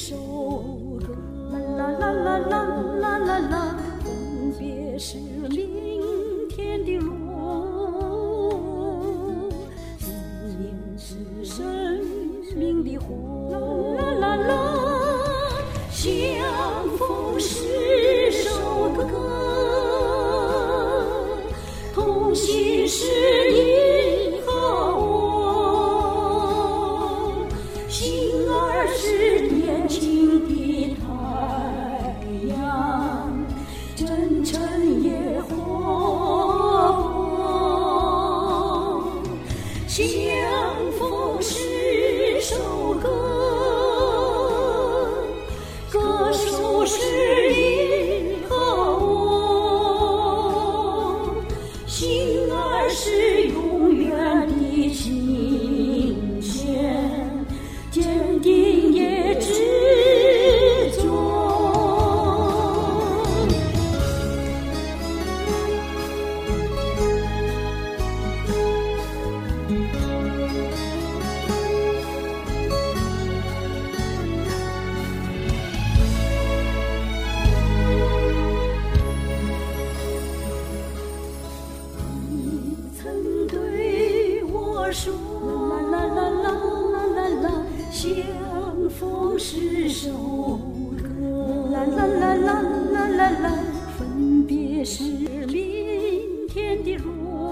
首歌，啦啦啦啦啦啦啦，分别是明天的路，思念是生命的火，啦啦啦啦，相逢是首歌，同心是你和我，心儿是年轻的太阳，真诚也活泼，相逢是首歌，歌手是你和我，心儿是永远的情牵，坚定也执着。你曾对我说，啦啦啦啦啦啦，相逢是首歌，啦啦啦啦啦啦啦，分别是明天的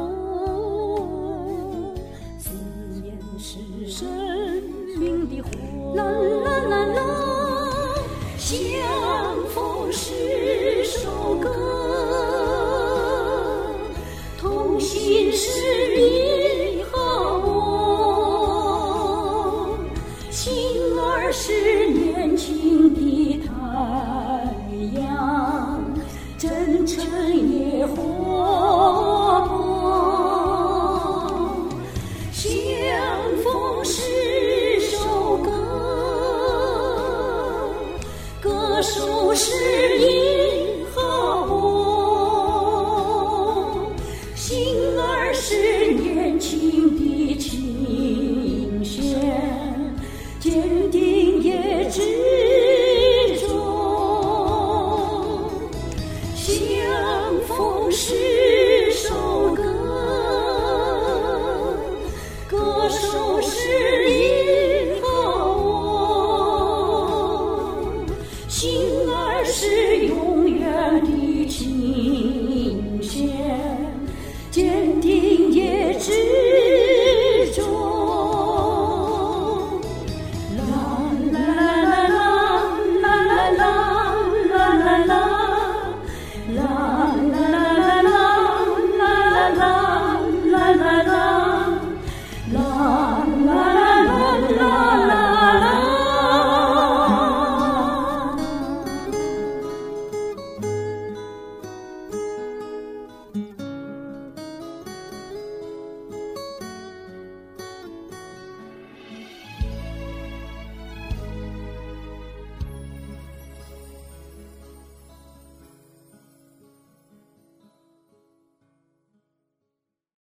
路，思念是生命的火，啦啦啦啦，相逢是首歌，同心是你和我，心儿是年轻的太阳，真诚也活泼，相逢是首歌，歌手是你和我，心儿是年轻的情